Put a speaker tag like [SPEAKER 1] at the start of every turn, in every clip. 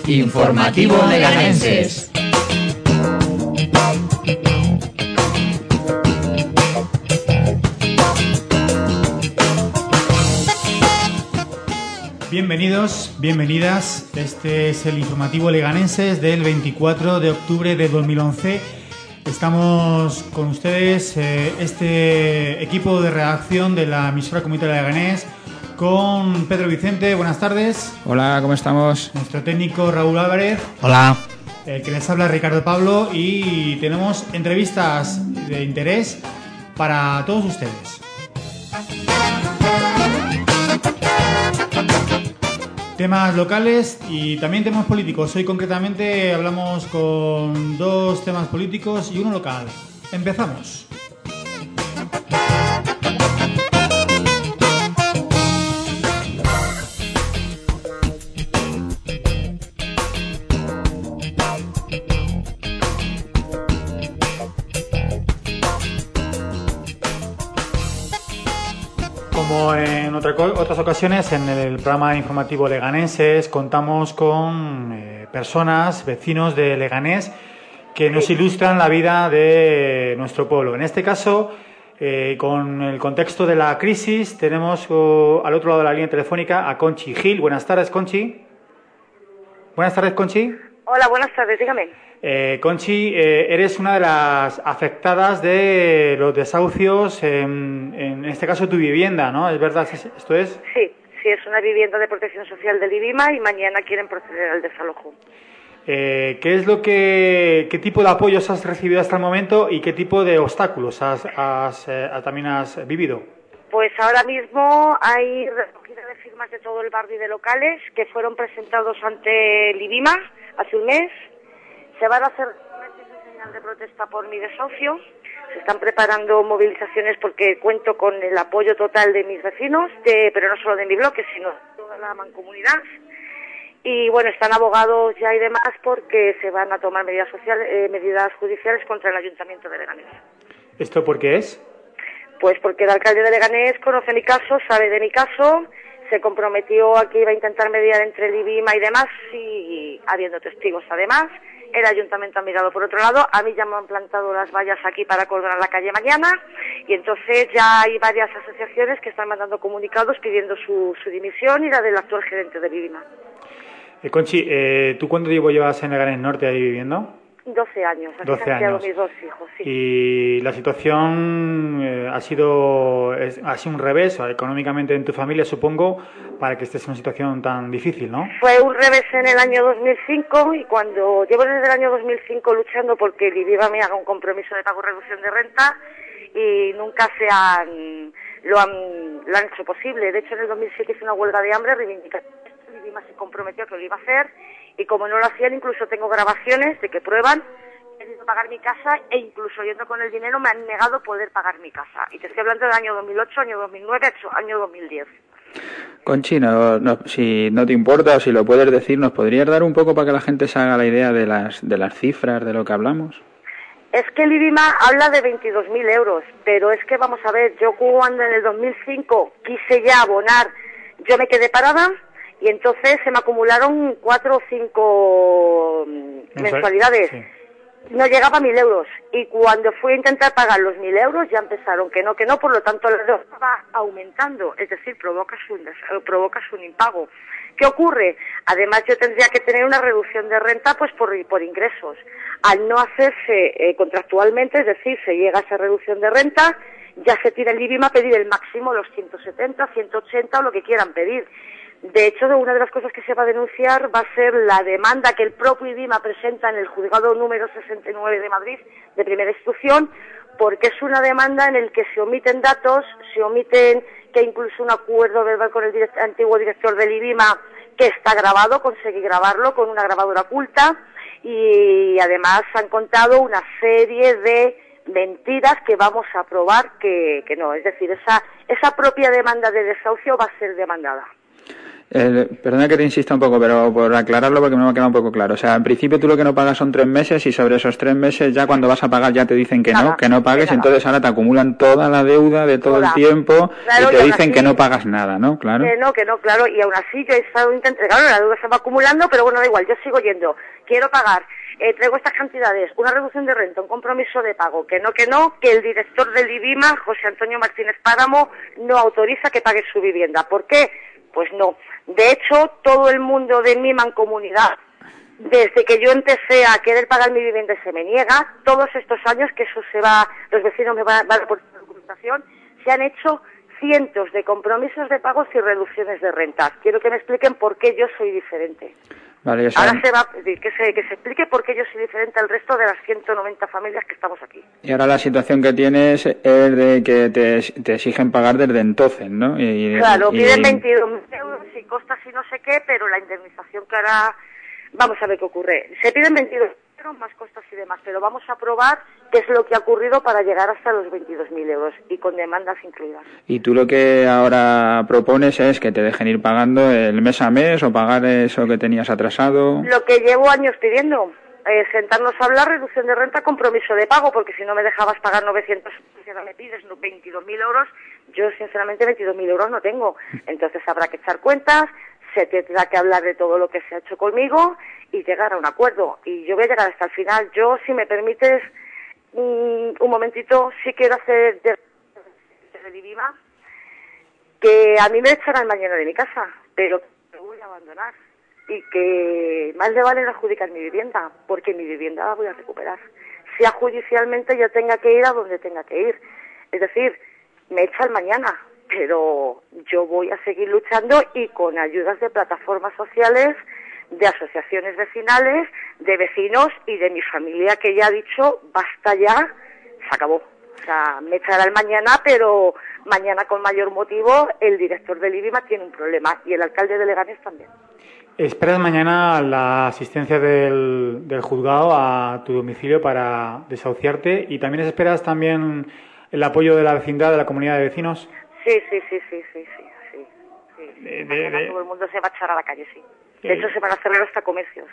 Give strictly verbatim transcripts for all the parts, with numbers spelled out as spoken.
[SPEAKER 1] Informativo Leganenses.
[SPEAKER 2] Bienvenidos, bienvenidas. Este es el Informativo Leganenses del veinticuatro de octubre de dos mil once. Estamos con ustedes, eh, este equipo de redacción de la emisora comunitaria de Leganés, con Pedro Vicente. Buenas tardes.
[SPEAKER 3] Hola, ¿cómo estamos?
[SPEAKER 2] Nuestro técnico Raúl Álvarez.
[SPEAKER 4] Hola.
[SPEAKER 2] El que les habla Ricardo Pablo, y tenemos entrevistas de interés para todos ustedes. Temas locales y también temas políticos. Hoy concretamente hablamos con dos temas políticos y uno local. Empezamos. Como en otra, otras ocasiones, en el programa informativo Leganenses contamos con eh, personas, vecinos de Leganés, que nos ilustran la vida de nuestro pueblo. En este caso, eh, con el contexto de la crisis, tenemos oh, al otro lado de la línea telefónica a Conchi Gil. Buenas tardes, Conchi. Buenas tardes, Conchi.
[SPEAKER 5] Hola, buenas tardes, dígame.
[SPEAKER 2] Eh, Conchi, eh, eres una de las afectadas de los desahucios, en, en este caso tu vivienda, ¿no? ¿Es verdad esto es?
[SPEAKER 5] Sí, sí, es una vivienda de protección social del IBIMA y mañana quieren proceder al desalojo.
[SPEAKER 2] Eh, ¿Qué es lo que, qué tipo de apoyos has recibido hasta el momento y qué tipo de obstáculos has, has, eh, también has vivido?
[SPEAKER 5] Pues ahora mismo hay recogida de firmas de todo el barrio y de locales que fueron presentados ante el IBIMA hace un mes. Se van a hacer una señal de protesta por mi desahucio. Se están preparando movilizaciones porque cuento con el apoyo total de mis vecinos, de, pero no solo de mi bloque, sino de toda la mancomunidad. Y bueno, están abogados ya y demás porque se van a tomar medidas sociales, eh, medidas judiciales contra el Ayuntamiento de Leganés.
[SPEAKER 2] ¿Esto por qué es?
[SPEAKER 5] Pues porque el alcalde de Leganés conoce mi caso, sabe de mi caso, se comprometió a que iba a intentar mediar entre el IBIMA y demás, y habiendo testigos además. El ayuntamiento ha mirado por otro lado, a mí ya me han plantado las vallas aquí para colgar a la calle mañana, y entonces ya hay varias asociaciones que están mandando comunicados pidiendo su, su dimisión y la del actual gerente del IBIMA.
[SPEAKER 2] Eh, Conchi, eh, ¿tú cuánto tiempo llevas en Leganés Norte ahí viviendo?
[SPEAKER 5] doce años, aquí
[SPEAKER 2] doce
[SPEAKER 5] se han criado
[SPEAKER 2] años.
[SPEAKER 5] mis dos hijos, sí.
[SPEAKER 2] Y la situación eh, ha sido es, ha sido un revés, económicamente en tu familia, supongo, para que estés en una situación tan difícil, ¿no?
[SPEAKER 5] Fue un revés en el año dos mil cinco, y cuando llevo desde el año dos mil cinco luchando porque el IBIMA me haga un compromiso de pago y reducción de renta, y nunca se han lo han lo han hecho posible. De hecho, en el dos mil siete hice una huelga de hambre reivindicando esto. El IBIMA se comprometió que lo iba a hacer, y como no lo hacían, incluso tengo grabaciones de que prueban, he querido pagar mi casa, e incluso yendo con el dinero me han negado poder pagar mi casa. Y te estoy hablando del año dos mil ocho, año dos mil nueve, año dos mil diez.
[SPEAKER 3] Conchi, no, no, si no te importa o si lo puedes decir, ¿nos podrías dar un poco para que la gente se haga la idea de las, de las cifras de lo que hablamos?
[SPEAKER 5] Es que el IBIMA habla de veintidós mil euros, pero es que vamos a ver, yo cuando en el dos mil cinco quise ya abonar, yo me quedé parada, y entonces se me acumularon cuatro o cinco mensualidades. Sí. No llegaba a mil euros, y cuando fui a intentar pagar los mil euros ya empezaron que no, que no, por lo tanto la deuda va aumentando, es decir, provocas un, provocas un impago. ¿Qué ocurre? Además yo tendría que tener una reducción de renta pues por, por ingresos. Al no hacerse eh, contractualmente, es decir, se llega a esa reducción de renta, ya se tira el IBIMA a pedir el máximo, los ciento setenta, ciento ochenta o lo que quieran pedir. De hecho, una de las cosas que se va a denunciar va a ser la demanda que el propio IBIMA presenta en el juzgado número sesenta y nueve de Madrid, de primera instrucción, porque es una demanda en la que se omiten datos, se omiten que incluso un acuerdo verbal con el direct, antiguo director del IBIMA, que está grabado, conseguí grabarlo con una grabadora oculta, y además han contado una serie de mentiras que vamos a probar que, que no. Es decir, esa, esa propia demanda de desahucio va a ser demandada.
[SPEAKER 3] Eh, perdona que te insista un poco, pero por aclararlo porque me ha quedado un poco claro. O sea, en principio tú lo que no pagas son tres meses y sobre esos tres meses ya cuando vas a pagar ya te dicen que nada, no, que no pagues, entonces ahora te acumulan toda la deuda de todo toda. el tiempo claro, y te y dicen así, que no pagas nada, ¿no? Claro.
[SPEAKER 5] Que no, que no, claro, y aún así yo he estado intentando, claro, la deuda se va acumulando, pero bueno, da igual, yo sigo yendo, quiero pagar, eh, traigo estas cantidades, una reducción de renta, un compromiso de pago, que no, que no, que el director del IBIMA, José Antonio Martínez Páramo, no autoriza que pague su vivienda. ¿Por qué? Pues no. De hecho, todo el mundo de mi mancomunidad, desde que yo empecé a querer pagar mi vivienda se me niega, todos estos años que eso se va, los vecinos me van, van a por documentación, se han hecho cientos de compromisos de pagos y reducciones de rentas. Quiero que me expliquen por qué yo soy diferente.
[SPEAKER 3] Vale,
[SPEAKER 5] ahora se va a pedir que se, que se explique por qué yo soy diferente al resto de las ciento noventa familias que estamos aquí.
[SPEAKER 3] Y ahora la situación que tienes es de que te, te exigen pagar desde entonces, ¿no? Y,
[SPEAKER 5] claro,
[SPEAKER 3] y,
[SPEAKER 5] piden veintidós mil euros y costas y no sé qué, pero la indemnización que hará, vamos a ver qué ocurre. Se piden veintidós mil euros más costas y demás, pero vamos a probar qué es lo que ha ocurrido para llegar hasta los veintidós mil euros y con demandas incluidas.
[SPEAKER 3] Y tú lo que ahora propones es que te dejen ir pagando el mes a mes o pagar eso que tenías atrasado.
[SPEAKER 5] Lo que llevo años pidiendo, eh, sentarnos a hablar, reducción de renta, compromiso de pago, porque si no me dejabas pagar novecientos, si ahora me pides veintidós mil euros, yo sinceramente veintidós mil euros no tengo. Entonces habrá que echar cuentas, se tendrá que hablar de todo lo que se ha hecho conmigo y llegar a un acuerdo. Y yo voy a llegar hasta el final. Yo, si me permites, un momentito, sí quiero hacer de, de IBIMA, que a mí me echarán mañana de mi casa, pero me voy a abandonar y que más le vale no adjudicar mi vivienda, porque mi vivienda la voy a recuperar, sea judicialmente yo tenga que ir a donde tenga que ir. Es decir, me echan mañana, pero yo voy a seguir luchando y con ayudas de plataformas sociales, de asociaciones vecinales, de vecinos y de mi familia, que ya ha dicho, basta ya, se acabó. O sea, me echarán mañana, pero mañana con mayor motivo el director del IBIMA tiene un problema y el alcalde de Leganés también.
[SPEAKER 2] ¿Esperas mañana la asistencia del, del juzgado a tu domicilio para desahuciarte? ¿Y también esperas también el apoyo de la vecindad, de la comunidad de vecinos?
[SPEAKER 5] Sí, sí, sí, sí, sí, sí. sí, sí. De, de, de... Todo el mundo se va a echar a la calle, sí. De hecho, se van a cerrar hasta comercios.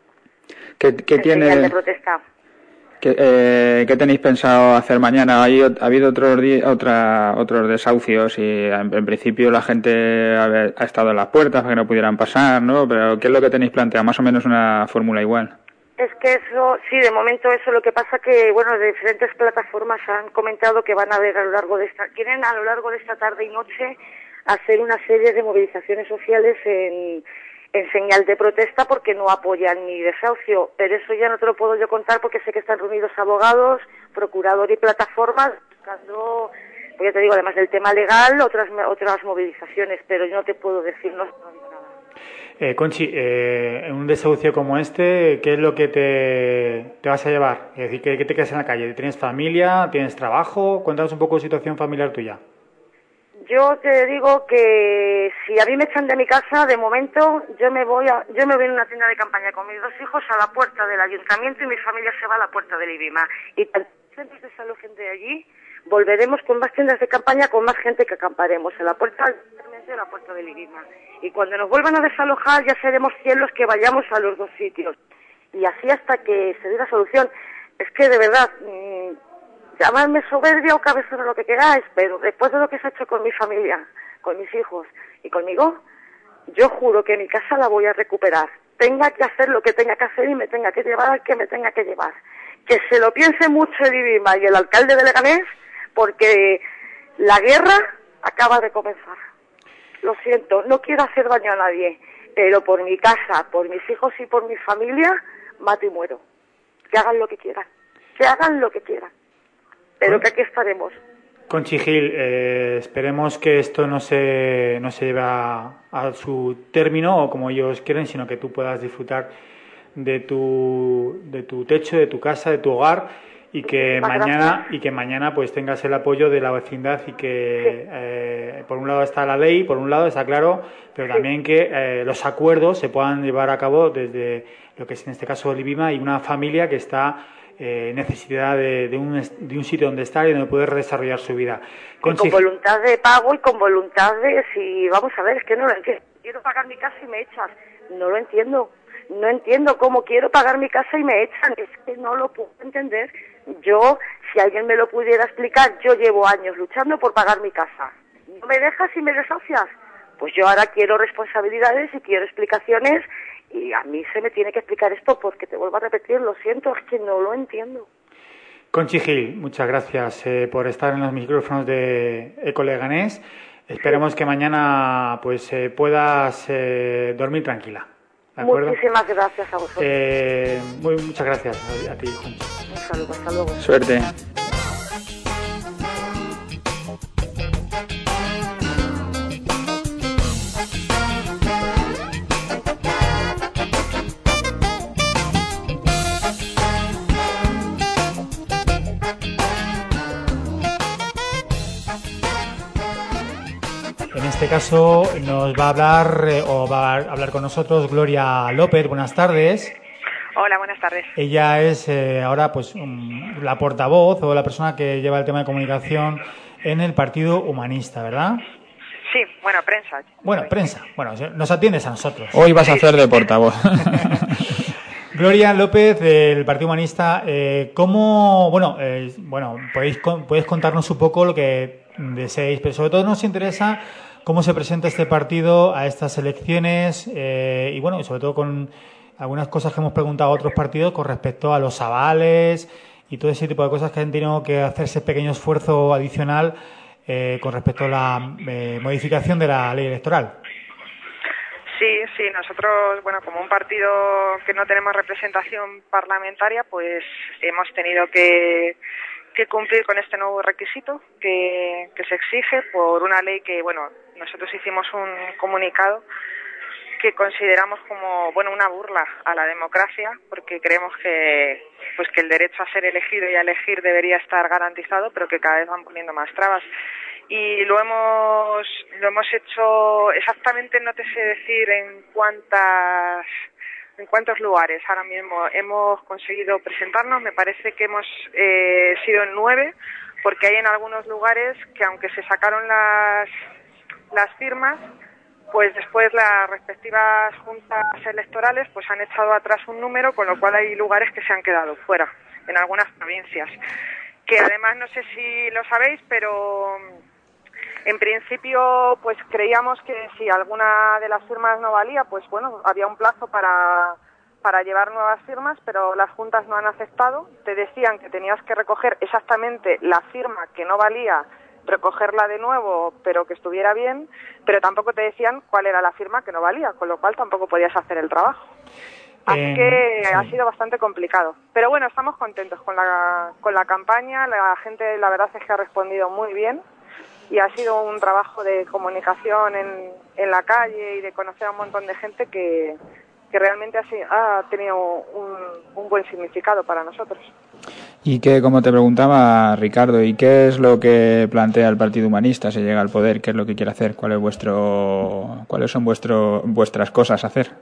[SPEAKER 3] ¿Qué, qué tiene
[SPEAKER 5] de protesta?
[SPEAKER 3] ¿Qué, eh, ¿Qué tenéis pensado hacer mañana? ¿Hay, ha habido otros otra, otros desahucios y en, en principio la gente ha, ha estado en las puertas para que no pudieran pasar, ¿no? Pero ¿qué es lo que tenéis planteado? Más o menos una fórmula igual.
[SPEAKER 5] Es que eso, sí, de momento eso, lo que pasa que, bueno, de diferentes plataformas han comentado que van a ver a lo largo de esta, quieren a lo largo de esta tarde y noche hacer una serie de movilizaciones sociales en en señal de protesta porque no apoyan mi desahucio, pero eso ya no te lo puedo yo contar porque sé que están reunidos abogados, procurador y plataformas buscando, pues ya te digo, además del tema legal, otras otras movilizaciones, pero yo no te puedo decir, no, no digo nada.
[SPEAKER 2] Eh, Conchi, eh, en un desahucio como este, ¿qué es lo que te, te vas a llevar? Es decir, ¿qué, qué te quedas en la calle? ¿Tienes familia? ¿Tienes trabajo? Cuéntanos un poco de situación familiar tuya.
[SPEAKER 5] Yo te digo que si a mí me echan de mi casa, de momento yo me voy a, yo me voy a una tienda de campaña con mis dos hijos a la puerta del ayuntamiento y mi familia se va a la puerta del IBIMA. Y para que se desalojen de allí, volveremos con más tiendas de campaña, con más gente que acamparemos en la puerta del ayuntamiento y en la puerta del IBIMA. Y cuando nos vuelvan a desalojar ya seremos cien los que vayamos a los dos sitios. Y así hasta que se dé la solución. Es que de verdad... Mmm, llamadme soberbia o cabezona, lo que queráis, pero después de lo que se ha hecho con mi familia, con mis hijos y conmigo, yo juro que mi casa la voy a recuperar. Tenga que hacer lo que tenga que hacer y me tenga que llevar al que me tenga que llevar. Que se lo piense mucho el IBIMA y el alcalde de Leganés, porque la guerra acaba de comenzar. Lo siento, no quiero hacer daño a nadie, pero por mi casa, por mis hijos y por mi familia, mato y muero. Que hagan lo que quieran, que hagan lo que quieran. Pero que aquí estaremos.
[SPEAKER 2] Conchi Gil, eh, esperemos que esto no se, no se lleve a, a su término o como ellos quieren, sino que tú puedas disfrutar de tu, de tu techo, de tu casa, de tu hogar y que Muchas mañana gracias. y que mañana pues tengas el apoyo de la vecindad y que sí. eh, por un lado está la ley, por un lado está claro, pero sí. también que eh, los acuerdos se puedan llevar a cabo desde lo que es en este caso el IBIMA y una familia que está Eh, necesidad de, de, un, de un sitio donde estar y donde poder desarrollar su vida.
[SPEAKER 5] Con, con voluntad de pago y con voluntad de, si vamos a ver, es que no lo entiendo. quiero pagar mi casa y me echas. No lo entiendo. No entiendo cómo quiero pagar mi casa y me echan. Es que no lo puedo entender. Yo, si alguien me lo pudiera explicar, yo llevo años luchando por pagar mi casa. ¿No me dejas y me desahucias? Pues yo ahora quiero responsabilidades y quiero explicaciones y a mí se me tiene que explicar esto porque te vuelvo a repetir, lo siento, es que no lo entiendo.
[SPEAKER 2] Conchi Gil, muchas gracias eh, por estar en los micrófonos de Eco Leganés. Esperemos sí. que mañana pues eh, puedas eh, dormir tranquila. ¿De acuerdo?
[SPEAKER 5] Muchísimas gracias a vosotros.
[SPEAKER 2] Eh, muy, muchas gracias a, a ti, Conchi.
[SPEAKER 5] Un saludo, hasta luego.
[SPEAKER 3] Suerte.
[SPEAKER 2] En este caso nos va a hablar eh, o va a hablar con nosotros Gloria López. Buenas tardes.
[SPEAKER 4] Hola, buenas tardes.
[SPEAKER 2] Ella es eh, ahora pues um, la portavoz o la persona que lleva el tema de comunicación en el Partido Humanista, ¿verdad?
[SPEAKER 4] Sí, bueno, prensa.
[SPEAKER 2] Bueno, prensa. Bueno, nos atiendes a nosotros.
[SPEAKER 3] Hoy vas a hacer de portavoz.
[SPEAKER 2] Gloria López, del Partido Humanista, eh, ¿cómo, bueno, eh, bueno, podéis, podéis contarnos un poco lo que deseéis, pero sobre todo nos interesa cómo se presenta este partido a estas elecciones eh, y, bueno, sobre todo con algunas cosas que hemos preguntado a otros partidos con respecto a los avales y todo ese tipo de cosas que han tenido que hacerse pequeño esfuerzo adicional eh, con respecto a la eh, modificación de la ley electoral.
[SPEAKER 4] Sí, sí, nosotros, bueno, como un partido que no tenemos representación parlamentaria, pues hemos tenido que, que cumplir con este nuevo requisito que, que se exige por una ley que, bueno, nosotros hicimos un comunicado que consideramos como, bueno, una burla a la democracia, porque creemos que, pues que el derecho a ser elegido y a elegir debería estar garantizado, pero que cada vez van poniendo más trabas. Y lo hemos lo hemos hecho exactamente, no te sé decir en cuántas en cuántos lugares ahora mismo hemos conseguido presentarnos. Me parece que hemos eh, sido en nueve, porque hay en algunos lugares que aunque se sacaron las las firmas, pues después las respectivas juntas electorales pues han echado atrás un número, con lo cual hay lugares que se han quedado fuera en algunas provincias, que además no sé si lo sabéis, pero en principio, pues creíamos que si alguna de las firmas no valía, pues bueno, había un plazo para, para llevar nuevas firmas, pero las juntas no han aceptado. Te decían que tenías que recoger exactamente la firma que no valía, recogerla de nuevo, pero que estuviera bien, pero tampoco te decían cuál era la firma que no valía, con lo cual tampoco podías hacer el trabajo. Así eh, que sí. ha sido bastante complicado. Pero bueno, estamos contentos con la, con la campaña, la gente la verdad es que ha respondido muy bien. Y ha sido un trabajo de comunicación en, en la calle y de conocer a un montón de gente que, que realmente ha, ha tenido un, un buen significado para nosotros.
[SPEAKER 3] Y que, como te preguntaba Ricardo, ¿y qué es lo que plantea el Partido Humanista si llega al poder? ¿Qué es lo que quiere hacer? ¿Cuál es vuestro, ¿Cuáles son vuestro, vuestras cosas a hacer?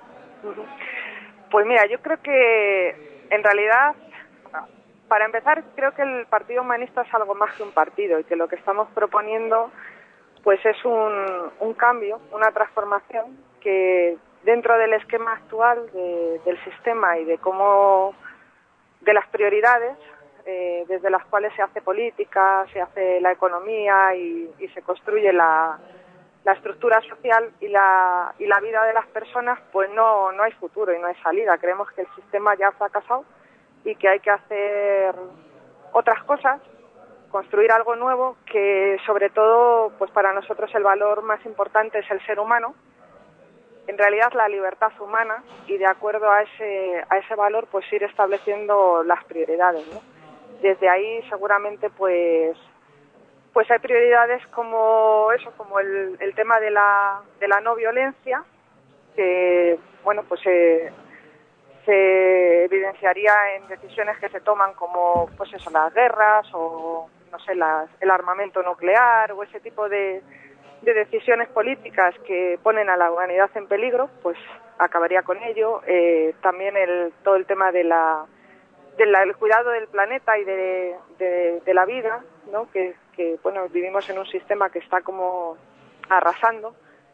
[SPEAKER 4] Pues mira, yo creo que en realidad... Para empezar, creo que el Partido Humanista es algo más que un partido y que lo que estamos proponiendo pues es un, un cambio, una transformación que dentro del esquema actual de, del sistema y de cómo, de las prioridades eh, desde las cuales se hace política, se hace la economía y, y se construye la, la estructura social y la, y la vida de las personas, pues no, no hay futuro y no hay salida. Creemos que el sistema ya ha fracasado y que hay que hacer otras cosas, construir algo nuevo, que sobre todo, pues para nosotros el valor más importante es el ser humano, en realidad la libertad humana, y de acuerdo a ese a ese valor pues ir estableciendo las prioridades, ¿no? Desde ahí seguramente pues pues hay prioridades como eso, como el, el tema de la de la no violencia, que bueno pues eh, se evidenciaría en decisiones que se toman como pues eso, las guerras o no sé, las, el armamento nuclear o ese tipo de, de decisiones políticas que ponen a la humanidad en peligro, pues acabaría con ello. Eh, también el todo el tema de la del cuidado del planeta y de, de, de la vida, ¿no? Que, que bueno, vivimos en un sistema que está como arrasando.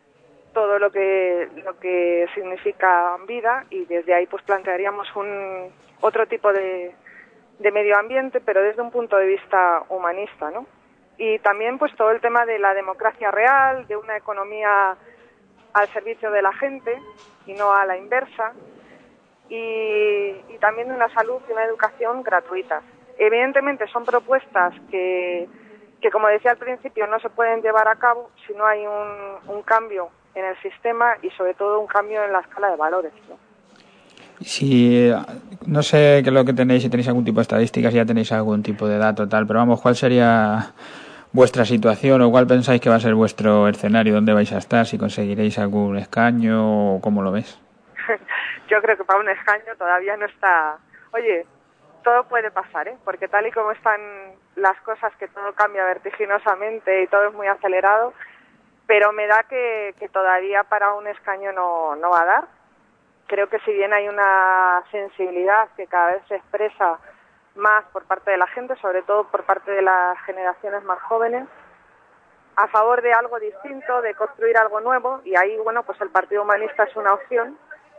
[SPEAKER 4] todo lo que lo que significa vida, y desde ahí pues plantearíamos un otro tipo de, de medio ambiente, pero desde un punto de vista humanista, ¿no? Y también pues todo el tema de la democracia real, de una economía al servicio de la gente y no a la inversa, y, y también de una salud y una educación gratuitas. Evidentemente son propuestas que, que, como decía al principio, no se pueden llevar a cabo si no hay un, un cambio en el sistema y sobre todo un cambio en la escala de valores, ¿no?
[SPEAKER 3] Si, no sé qué es lo que tenéis, si tenéis algún tipo de estadísticas, si ya tenéis algún tipo de dato tal, pero vamos, ¿cuál sería vuestra situación o cuál pensáis que va a ser vuestro escenario? ¿Dónde vais a estar? ¿Si conseguiréis algún escaño o cómo lo ves?
[SPEAKER 4] Yo creo que para un escaño todavía no está... Oye, todo puede pasar, ¿eh? Porque tal y como están las cosas, que todo cambia vertiginosamente y todo es muy acelerado, pero me da que, que todavía para un escaño no, no va a dar. Creo que si bien hay una sensibilidad que cada vez se expresa más por parte de la gente, sobre todo por parte de las generaciones más jóvenes, a favor de algo distinto, de construir algo nuevo, y ahí, bueno, pues el Partido Humanista es una opción,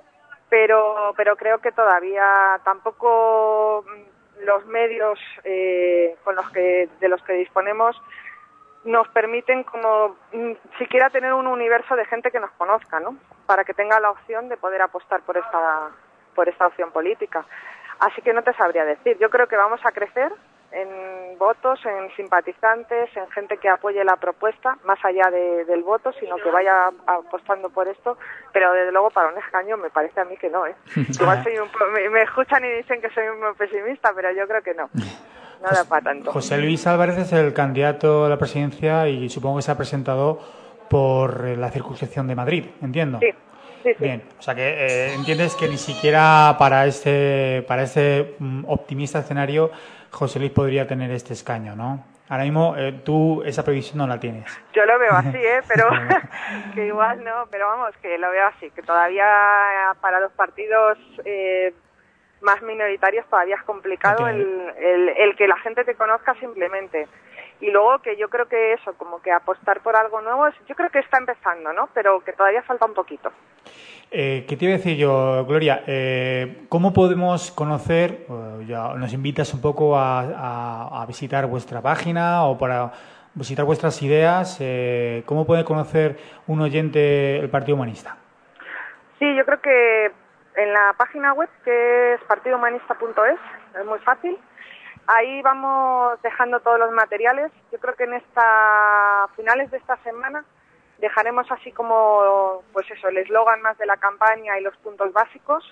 [SPEAKER 4] pero pero creo que todavía tampoco los medios eh, con los que de los que disponemos nos permiten como siquiera tener un universo de gente que nos conozca, ¿no? Para que tenga la opción de poder apostar por esta por esta opción política. Así que no te sabría decir. Yo creo que vamos a crecer en votos, en simpatizantes, en gente que apoye la propuesta, más allá de, del voto, sino que vaya apostando por esto, pero desde luego para un escaño me parece a mí que no, ¿eh? Igual soy un, me, me escuchan y dicen que soy muy pesimista, pero yo creo que no. No da para tanto.
[SPEAKER 2] José Luis Álvarez es el candidato a la presidencia y supongo que se ha presentado por la circunscripción de Madrid, entiendo.
[SPEAKER 4] Sí. Sí, sí.
[SPEAKER 2] Bien, o sea que eh, entiendes que ni siquiera para este para este mm, optimista escenario José Luis podría tener este escaño, ¿no? Ahora mismo eh, tú esa previsión no la tienes.
[SPEAKER 4] Yo lo veo así, ¿eh? Pero que igual no, pero vamos, que lo veo así, que todavía para los partidos eh, más minoritarios todavía es complicado
[SPEAKER 2] okay.
[SPEAKER 4] el, el, el que la gente te conozca simplemente. Y luego que yo creo que eso, como que apostar por algo nuevo, yo creo que está empezando, ¿no? Pero que todavía falta un poquito.
[SPEAKER 2] Eh, ¿Qué te iba a decir yo, Gloria? Eh, ¿Cómo podemos conocer, eh, ya nos invitas un poco a, a, a visitar vuestra página o para visitar vuestras ideas? Eh, ¿Cómo puede conocer un oyente el Partido Humanista?
[SPEAKER 4] Sí, yo creo que en la página web, que es partido humanista punto es, es muy fácil. Ahí vamos dejando todos los materiales. Yo creo que en esta finales de esta semana dejaremos así como, pues eso, el eslogan más de la campaña y los puntos básicos.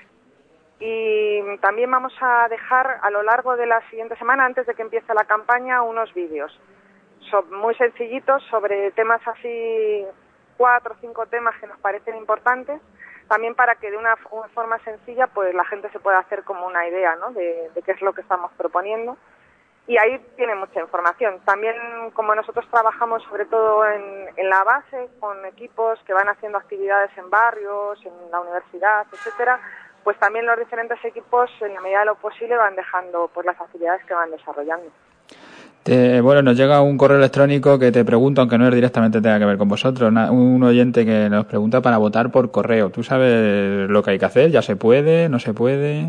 [SPEAKER 4] Y también vamos a dejar a lo largo de la siguiente semana, antes de que empiece la campaña, unos vídeos so, muy sencillitos sobre temas así, cuatro o cinco temas que nos parecen importantes, también para que de una, una forma sencilla pues la gente se pueda hacer como una idea, ¿no? de, de qué es lo que estamos proponiendo. Y ahí tiene mucha información. También, como nosotros trabajamos sobre todo en, en la base, con equipos que van haciendo actividades en barrios, en la universidad, etcétera, pues también los diferentes equipos, en la medida de lo posible, van dejando pues las actividades que van desarrollando.
[SPEAKER 3] Te, bueno, nos llega un correo electrónico que te pregunta, aunque no es directamente tenga que ver con vosotros, una, un oyente que nos pregunta para votar por correo. ¿Tú sabes lo que hay que hacer? ¿Ya se puede? ¿No se puede?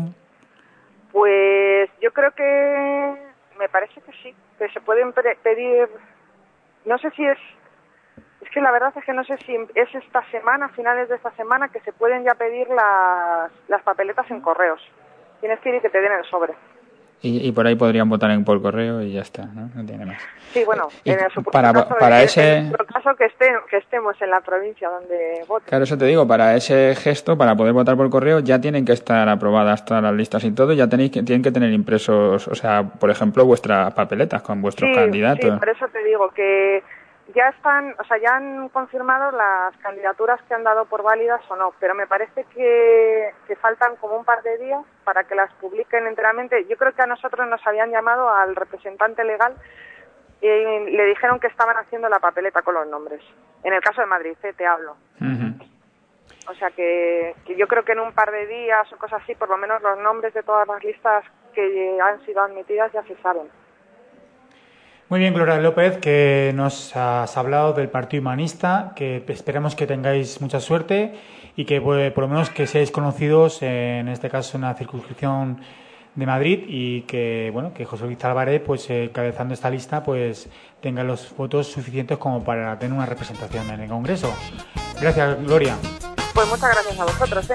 [SPEAKER 4] Pues yo creo que me parece que sí, que se pueden pedir, no sé si es, es que la verdad es que no sé si es esta semana, finales de esta semana, que se pueden ya pedir las, las papeletas en correos. Tienes que ir y que te den el sobre.
[SPEAKER 3] Y, y por ahí podrían votar en por correo y ya está, ¿no? No tiene más.
[SPEAKER 4] Sí, bueno,
[SPEAKER 3] y
[SPEAKER 4] en el supuesto
[SPEAKER 3] para,
[SPEAKER 4] caso,
[SPEAKER 3] para
[SPEAKER 4] en,
[SPEAKER 3] ese...
[SPEAKER 4] en el caso que, esté, que estemos en la provincia donde voten.
[SPEAKER 3] Claro, eso te digo, para ese gesto, para poder votar por correo, ya tienen que estar aprobadas todas las listas y todo, ya tenéis que tienen que tener impresos, o sea, por ejemplo, vuestras papeletas con vuestros
[SPEAKER 4] sí,
[SPEAKER 3] candidatos.
[SPEAKER 4] Sí, por eso te digo que ya están, o sea, ya han confirmado las candidaturas que han dado por válidas o no, pero me parece que, que faltan como un par de días para que las publiquen enteramente. Yo creo que a nosotros nos habían llamado al representante legal y le dijeron que estaban haciendo la papeleta con los nombres. En el caso de Madrid, ¿eh? Te hablo.
[SPEAKER 3] Uh-huh.
[SPEAKER 4] O sea que, que yo creo que en un par de días o cosas así, por lo menos los nombres de todas las listas que han sido admitidas ya se saben.
[SPEAKER 2] Muy bien, Gloria López, que nos has hablado del Partido Humanista, que esperamos que tengáis mucha suerte y que pues, por lo menos que seáis conocidos, en este caso en la circunscripción de Madrid, y que bueno que José Luis Álvarez, pues eh, cabezando esta lista, pues tenga los votos suficientes como para tener una representación en el Congreso. Gracias, Gloria.
[SPEAKER 4] Pues muchas gracias a vosotros, ¿eh?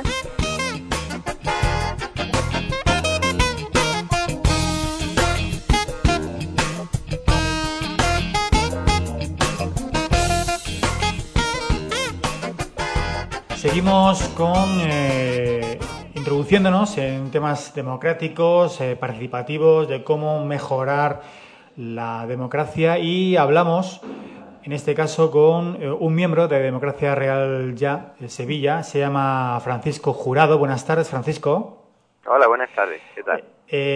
[SPEAKER 2] Seguimos con eh, introduciéndonos en temas democráticos, eh, participativos, de cómo mejorar la democracia, y hablamos en este caso con eh, un miembro de Democracia Real Ya de Sevilla, se llama Francisco Jurado. Buenas tardes, Francisco.
[SPEAKER 6] Hola, buenas tardes, ¿qué tal?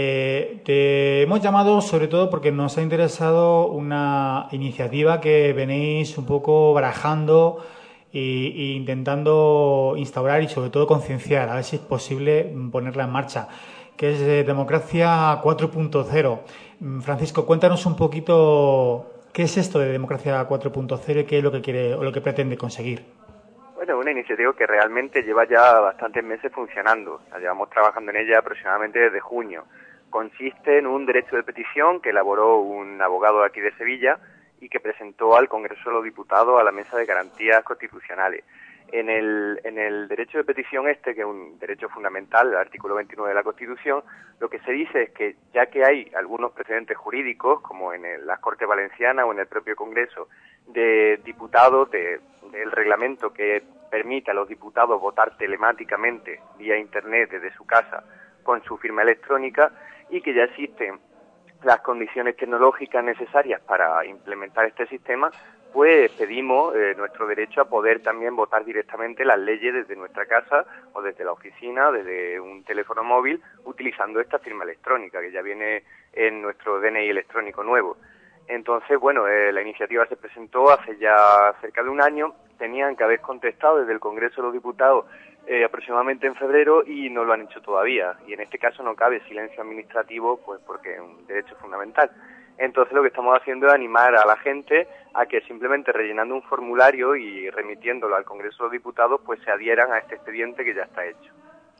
[SPEAKER 2] Eh, te hemos llamado sobre todo porque nos ha interesado una iniciativa que venéis un poco barajando y, y intentando instaurar y sobre todo concienciar, a ver si es posible ponerla en marcha, que es de Democracia cuatro punto cero. Francisco, cuéntanos un poquito qué es esto de Democracia cuatro punto cero y qué es lo que quiere o lo que pretende conseguir.
[SPEAKER 6] Bueno, una iniciativa que realmente lleva ya bastantes meses funcionando. La llevamos trabajando en ella aproximadamente desde junio. Consiste en un derecho de petición que elaboró un abogado aquí de Sevilla y que presentó al Congreso de los Diputados a la Mesa de Garantías Constitucionales. En el, en el derecho de petición este, que es un derecho fundamental, el artículo veintinueve de la Constitución, lo que se dice es que ya que hay algunos precedentes jurídicos, como en el, las Cortes Valencianas o en el propio Congreso, de diputados, de, del reglamento que permite a los diputados votar telemáticamente vía Internet desde su casa con su firma electrónica, y que ya existen las condiciones tecnológicas necesarias para implementar este sistema, pues pedimos eh, nuestro derecho a poder también votar directamente las leyes desde nuestra casa o desde la oficina, desde un teléfono móvil, utilizando esta firma electrónica que ya viene en nuestro D N I electrónico nuevo. Entonces, bueno, eh, la iniciativa se presentó hace ya cerca de un año, tenían que haber contestado desde el Congreso de los Diputados eh, aproximadamente en febrero y no lo han hecho todavía, y en este caso no cabe silencio administrativo, pues porque es un derecho fundamental. Entonces lo que estamos haciendo es animar a la gente a que simplemente rellenando un formulario y remitiéndolo al Congreso de los Diputados, pues se adhieran a este expediente que ya está hecho.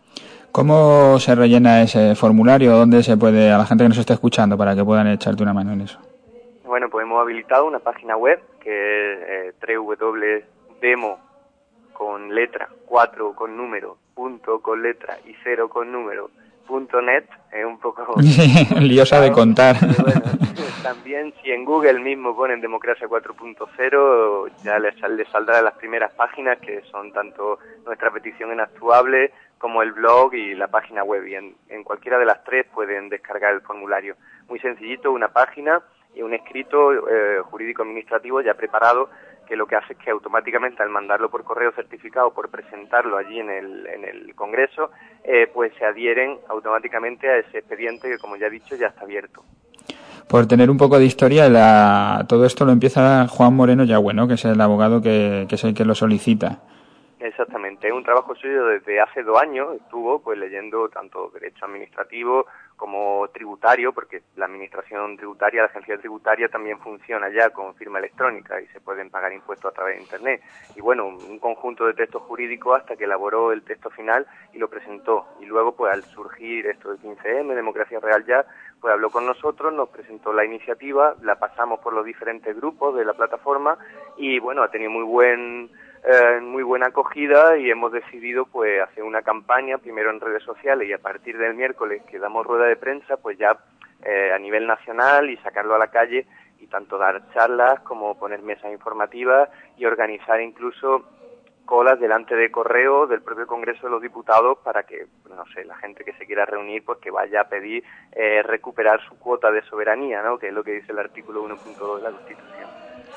[SPEAKER 3] ¿Cómo se rellena ese formulario? ¿Dónde se puede, a la gente que nos está escuchando, para que puedan echarte una mano en eso?
[SPEAKER 6] Bueno, pues hemos habilitado una página web que es eh, doble u doble u doble u punto demo con letra, cuatro con número, punto con letra y cero con número, punto net. Es un poco
[SPEAKER 3] liosa de contar.
[SPEAKER 6] Bueno, también si en Google mismo ponen Democracia cuatro punto cero, ya les, les saldrá de las primeras páginas, que son tanto nuestra petición inactuable como el blog y la página web, y en, en cualquiera de las tres pueden descargar el formulario. Muy sencillito, una página y un escrito eh, jurídico-administrativo ya preparado, que lo que hace es que automáticamente al mandarlo por correo certificado, por presentarlo allí en el, en el Congreso, eh, pues se adhieren automáticamente a ese expediente que, como ya he dicho, ya está abierto.
[SPEAKER 3] Por tener un poco de historia, la, todo esto lo empieza Juan Moreno Yagüe, ¿no? Que es el abogado que, que es el que lo solicita.
[SPEAKER 6] Exactamente, es un trabajo suyo desde hace dos años, estuvo pues leyendo tanto derecho administrativo como tributario, porque la administración tributaria, la agencia tributaria también funciona ya con firma electrónica y se pueden pagar impuestos a través de Internet. Y bueno, un conjunto de textos jurídicos hasta que elaboró el texto final y lo presentó. Y luego, pues al surgir esto del quince eme, Democracia Real Ya, pues habló con nosotros, nos presentó la iniciativa, la pasamos por los diferentes grupos de la plataforma y bueno, ha tenido muy buen... Eh, muy buena acogida, y hemos decidido pues hacer una campaña primero en redes sociales y a partir del miércoles que damos rueda de prensa pues ya eh, a nivel nacional, y sacarlo a la calle y tanto dar charlas como poner mesas informativas y organizar incluso colas delante de correo del propio Congreso de los Diputados para que, no sé, la gente que se quiera reunir pues que vaya a pedir eh, recuperar su cuota de soberanía, ¿no? Que es lo que dice el artículo uno punto dos de la Constitución.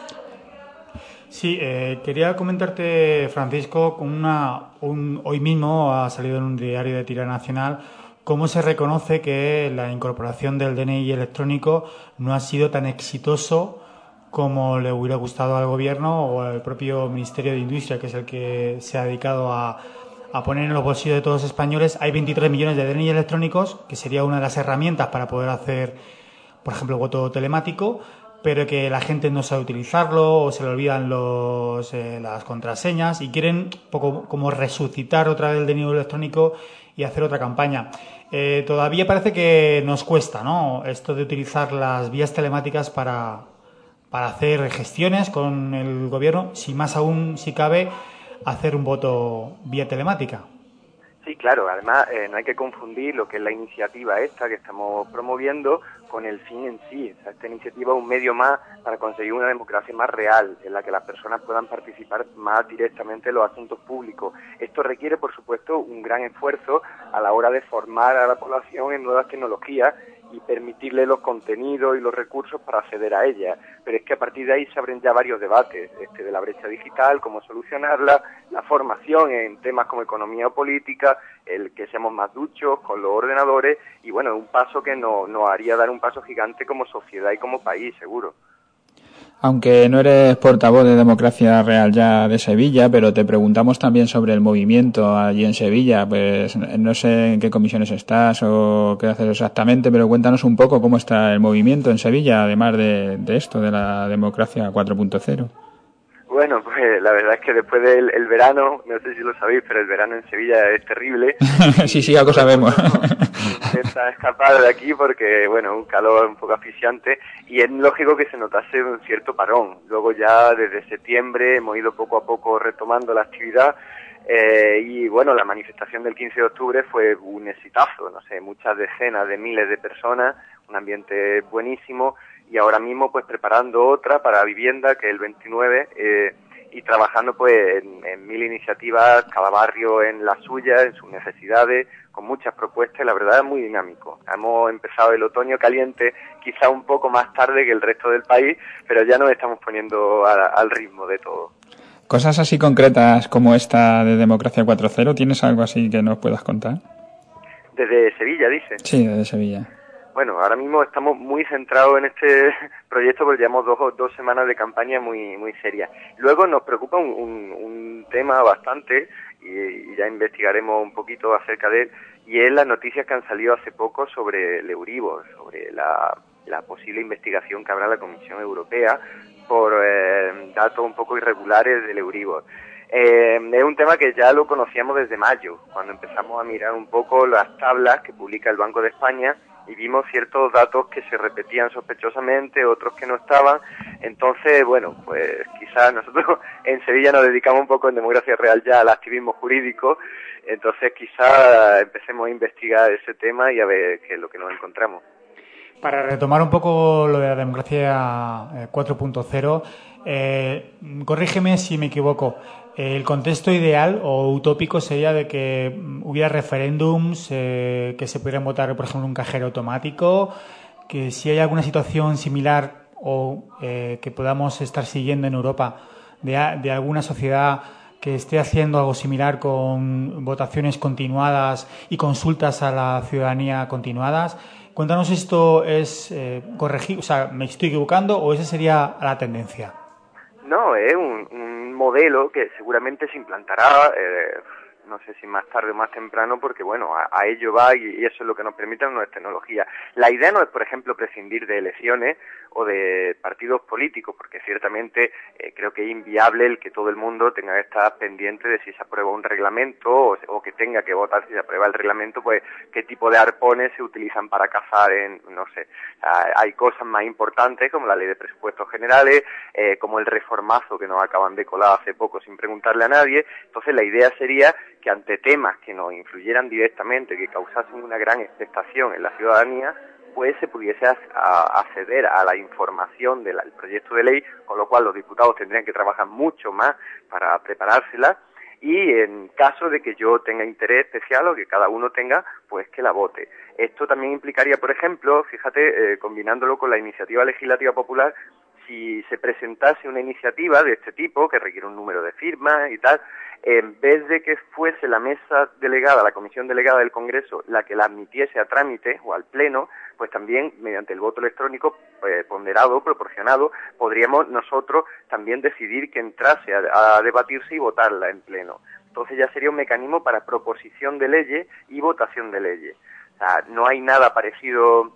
[SPEAKER 2] Sí, eh, quería comentarte, Francisco, con una, un, hoy mismo ha salido en un diario de tirada nacional cómo se reconoce que la incorporación del D N I electrónico no ha sido tan exitoso como le hubiera gustado al Gobierno o al propio Ministerio de Industria, que es el que se ha dedicado a, a poner en los bolsillos de todos los españoles. Hay veintitrés millones de D N I electrónicos, que sería una de las herramientas para poder hacer, por ejemplo, voto telemático, pero que la gente no sabe utilizarlo o se le olvidan los, eh, las contraseñas y quieren poco como resucitar otra vez el dinero electrónico y hacer otra campaña. Eh, todavía parece que nos cuesta, ¿no?, esto de utilizar las vías telemáticas para, para hacer gestiones con el gobierno, si más aún, si cabe, hacer un voto vía telemática.
[SPEAKER 6] Sí, claro, además eh, no hay que confundir lo que es la iniciativa esta que estamos promoviendo con el fin en sí. O sea, esta iniciativa es un medio más para conseguir una democracia más real, en la que las personas puedan participar más directamente en los asuntos públicos. Esto requiere, por supuesto, un gran esfuerzo a la hora de formar a la población en nuevas tecnologías y permitirle los contenidos y los recursos para acceder a ellas. Pero es que a partir de ahí se abren ya varios debates, este de la brecha digital, cómo solucionarla, la formación en temas como economía o política, el que seamos más duchos con los ordenadores, y bueno, un paso que nos no haría dar un paso gigante como sociedad y como país, seguro.
[SPEAKER 3] Aunque no eres portavoz de Democracia Real ya de Sevilla, pero te preguntamos también sobre el movimiento allí en Sevilla. Pues no sé en qué comisiones estás o qué haces exactamente, pero cuéntanos un poco cómo está el movimiento en Sevilla, además de, de esto, de la democracia cuatro punto cero.
[SPEAKER 6] Bueno, pues la verdad es que después del el verano, no sé si lo sabéis, pero el verano en Sevilla es terrible.
[SPEAKER 3] Sí, sí, algo sabemos.
[SPEAKER 6] Intenta escapar de aquí porque, bueno, un calor un poco asfixiante y es lógico que se notase un cierto parón. Luego ya desde septiembre hemos ido poco a poco retomando la actividad eh, y, bueno, la manifestación del quince de octubre fue un exitazo, no sé, muchas decenas de miles de personas, un ambiente buenísimo. Y ahora mismo pues preparando otra para vivienda, que es el veintinueve, eh, y trabajando pues en, en mil iniciativas, cada barrio en la suya, en sus necesidades, con muchas propuestas, y la verdad es muy dinámico. Hemos empezado el otoño caliente quizá un poco más tarde que el resto del país, pero ya nos estamos poniendo a, al ritmo de todo.
[SPEAKER 3] Cosas así concretas como esta de Democracia cuatro punto cero, ¿tienes algo así que nos puedas contar?
[SPEAKER 6] Desde Sevilla, dices.
[SPEAKER 3] Sí, desde Sevilla.
[SPEAKER 6] Bueno, ahora mismo estamos muy centrados en este proyecto porque llevamos dos, dos semanas de campaña muy muy seria. Luego nos preocupa un, un, un tema bastante, y, y ya investigaremos un poquito acerca de él, y es las noticias que han salido hace poco sobre el Euribor, sobre la, la posible investigación que habrá la Comisión Europea por eh, datos un poco irregulares del Euribor. Eh, es un tema que ya lo conocíamos desde mayo, cuando empezamos a mirar un poco las tablas que publica el Banco de España, y vimos ciertos datos que se repetían sospechosamente, otros que no estaban. Entonces, bueno, pues quizás nosotros en Sevilla nos dedicamos un poco en Democracia Real ya al activismo jurídico, entonces quizás empecemos a investigar ese tema y a ver qué es lo que nos encontramos.
[SPEAKER 2] Para retomar un poco lo de la democracia cuatro punto cero, eh, corrígeme si me equivoco. El contexto ideal o utópico sería de que hubiera referéndums, eh, que se pudieran votar, por ejemplo, en un cajero automático, que si hay alguna situación similar o eh, que podamos estar siguiendo en Europa de, de alguna sociedad que esté haciendo algo similar con votaciones continuadas y consultas a la ciudadanía continuadas. Cuéntanos, ¿esto es eh, corregir, o sea, me estoy equivocando o esa sería la tendencia?
[SPEAKER 6] No, es un, un modelo que seguramente se implantará, eh, no sé si más tarde o más temprano, porque bueno, a, a ello va y, y eso es lo que nos permiten nuevas tecnologías. La idea no es, por ejemplo, prescindir de elecciones o de partidos políticos, porque ciertamente eh, creo que es inviable el que todo el mundo tenga que estar pendiente de si se aprueba un reglamento o, o que tenga que votar si se aprueba el reglamento, pues qué tipo de arpones se utilizan para cazar en, no sé, hay cosas más importantes como la ley de presupuestos generales, eh, como el reformazo que nos acaban de colar hace poco sin preguntarle a nadie. Entonces la idea sería que ante temas que nos influyeran directamente, que causasen una gran expectación en la ciudadanía, pues se pudiese acceder a la información del proyecto de ley, con lo cual los diputados tendrían que trabajar mucho más para preparársela, y en caso de que yo tenga interés especial o que cada uno tenga, pues que la vote. Esto también implicaría, por ejemplo, fíjate, eh, combinándolo con la iniciativa legislativa popular, si se presentase una iniciativa de este tipo, que requiere un número de firmas y tal, en vez de que fuese la mesa delegada, la comisión delegada del Congreso, la que la admitiese a trámite o al Pleno, pues también mediante el voto electrónico pues, ponderado, proporcionado, podríamos nosotros también decidir que entrase a, a debatirse y votarla en Pleno. Entonces ya sería un mecanismo para proposición de leyes y votación de leyes. O sea, no hay nada parecido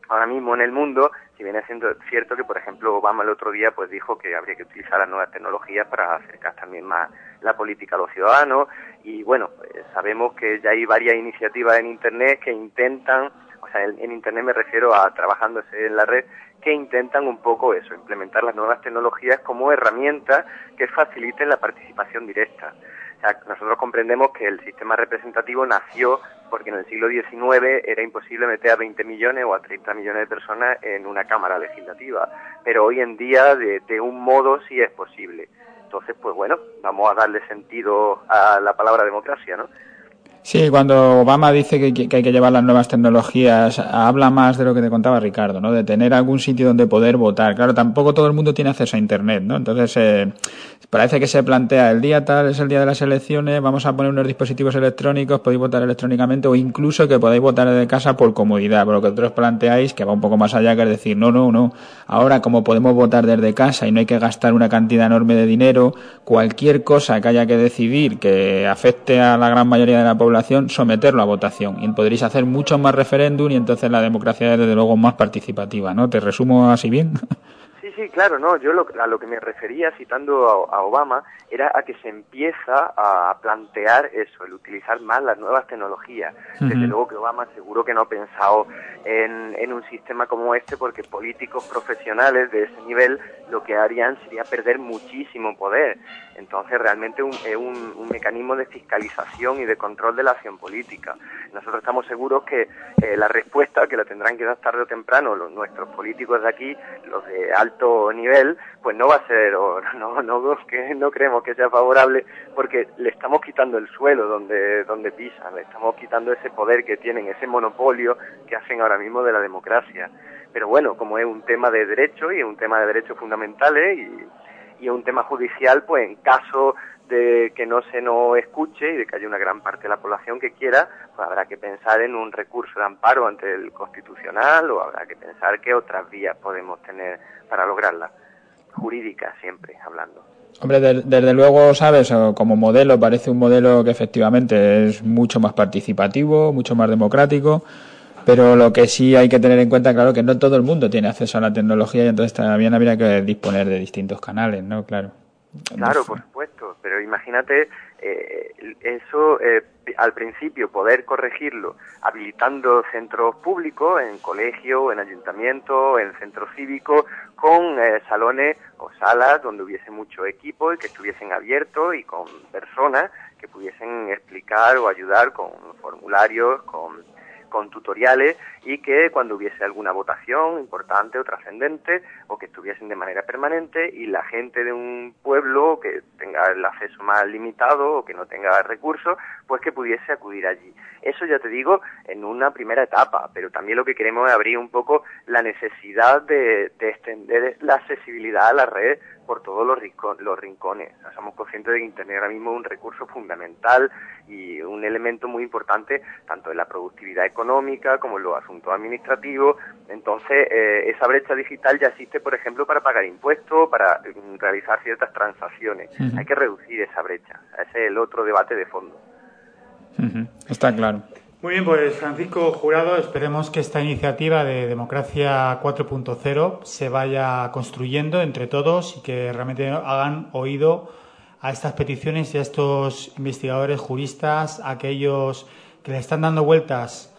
[SPEAKER 6] ahora mismo en el mundo, si viene siendo cierto que, por ejemplo, Obama el otro día pues dijo que habría que utilizar las nuevas tecnologías para acercar también más la política a los ciudadanos, y bueno, eh, sabemos que ya hay varias iniciativas en Internet que intentan, o sea, en, en Internet me refiero a trabajándose en la red, que intentan un poco eso, implementar las nuevas tecnologías como herramientas que faciliten la participación directa. O sea, nosotros comprendemos que el sistema representativo nació porque en el siglo diecinueve era imposible meter a veinte millones o a treinta millones de personas en una cámara legislativa, pero hoy en día de, de un modo sí es posible. Entonces, pues bueno, vamos a darle sentido a la palabra democracia, ¿no?
[SPEAKER 3] Sí, cuando Obama dice que, que hay que llevar las nuevas tecnologías, habla más de lo que te contaba Ricardo, ¿no? De tener algún sitio donde poder votar. Claro, tampoco todo el mundo tiene acceso a Internet, ¿no? Entonces, eh, parece que se plantea el día tal, es el día de las elecciones, vamos a poner unos dispositivos electrónicos, podéis votar electrónicamente, o incluso que podáis votar desde casa por comodidad. Por lo que vosotros planteáis, que va un poco más allá, que es decir, no, no, no. Ahora, como podemos votar desde casa y no hay que gastar una cantidad enorme de dinero, cualquier cosa que haya que decidir que afecte a la gran mayoría de la población, someterlo a votación, y podréis hacer muchos más referéndum, y entonces la democracia es desde luego más participativa, ¿no? ¿Te resumo así bien?
[SPEAKER 6] Sí, sí, claro, no, yo lo, a lo que me refería citando a, a Obama era a que se empieza a plantear eso, el utilizar más las nuevas tecnologías. Uh-huh. Desde luego que Obama seguro que no ha pensado en, en un sistema como este, porque políticos profesionales de ese nivel lo que harían sería perder muchísimo poder. Entonces realmente un, es un, un mecanismo de fiscalización y de control de la acción política. Nosotros estamos seguros que eh, la respuesta, que la tendrán que dar tarde o temprano los nuestros políticos de aquí, los de alto nivel, pues no va a ser, o no, no, que no creemos que sea favorable, porque le estamos quitando el suelo donde, donde pisan, le estamos quitando ese poder que tienen, ese monopolio que hacen ahora mismo de la democracia. Pero bueno, como es un tema de derecho y es un tema de derechos fundamentales y, y es un tema judicial, pues en caso de que no se nos escuche y de que haya una gran parte de la población que quiera, pues habrá que pensar en un recurso de amparo ante el Constitucional, o habrá que pensar qué otras vías podemos tener para lograrla, jurídicas siempre hablando.
[SPEAKER 3] Hombre, de, desde luego, sabes, como modelo parece un modelo que efectivamente es mucho más participativo, mucho más democrático, pero lo que sí hay que tener en cuenta, claro, que no todo el mundo tiene acceso a la tecnología, y entonces también habría que disponer de distintos canales, ¿no? Claro.
[SPEAKER 6] Claro, por supuesto, pero imagínate eh, eso eh, al principio, poder corregirlo habilitando centros públicos en colegios, en ayuntamientos, en centros cívicos, con eh, salones o salas donde hubiese mucho equipo y que estuviesen abiertos, y con personas que pudiesen explicar o ayudar con formularios, con con tutoriales, y que cuando hubiese alguna votación importante o trascendente, o que estuviesen de manera permanente, y la gente de un pueblo que tenga el acceso más limitado o que no tenga recursos, pues que pudiese acudir allí. Eso ya te digo, en una primera etapa, pero también lo que queremos es abrir un poco la necesidad de, de extender la accesibilidad a la red por todos los, rincon, los rincones. O sea, somos conscientes de que Internet ahora mismo es un recurso fundamental y un elemento muy importante tanto en la productividad económica como en los asuntos administrativos. Entonces, eh, esa brecha digital ya existe, por ejemplo, para pagar impuestos, para eh, realizar ciertas transacciones. Uh-huh. Hay que reducir esa brecha. Ese es el otro debate de fondo.
[SPEAKER 3] Uh-huh. Está claro.
[SPEAKER 2] Muy bien, pues Francisco Jurado, esperemos que esta iniciativa de Democracia cuatro punto cero se vaya construyendo entre todos y que realmente hagan oído a estas peticiones y a estos investigadores juristas, a aquellos que le están dando vueltas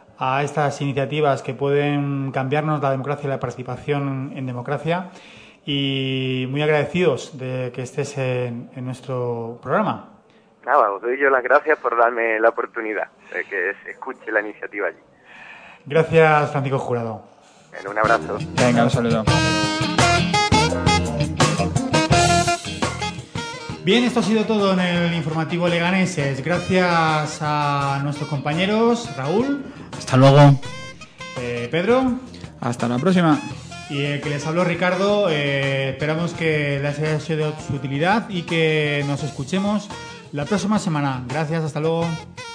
[SPEAKER 2] a estas iniciativas que pueden cambiarnos la democracia y la participación en democracia, y muy agradecidos de que estés en, en nuestro programa.
[SPEAKER 6] Nada, os doy yo las gracias por darme la oportunidad de que se escuche la iniciativa allí.
[SPEAKER 2] Gracias, Francisco Jurado.
[SPEAKER 6] Bueno, un abrazo.
[SPEAKER 3] Venga, un saludo.
[SPEAKER 2] Bien, esto ha sido todo en el informativo Leganeses. Gracias a nuestros compañeros, Raúl.
[SPEAKER 1] Hasta luego.
[SPEAKER 2] Eh, Pedro.
[SPEAKER 3] Hasta la próxima.
[SPEAKER 2] Y el que les habló, Ricardo. Eh, esperamos que les haya sido de su utilidad y que nos escuchemos la próxima semana. Gracias, hasta luego.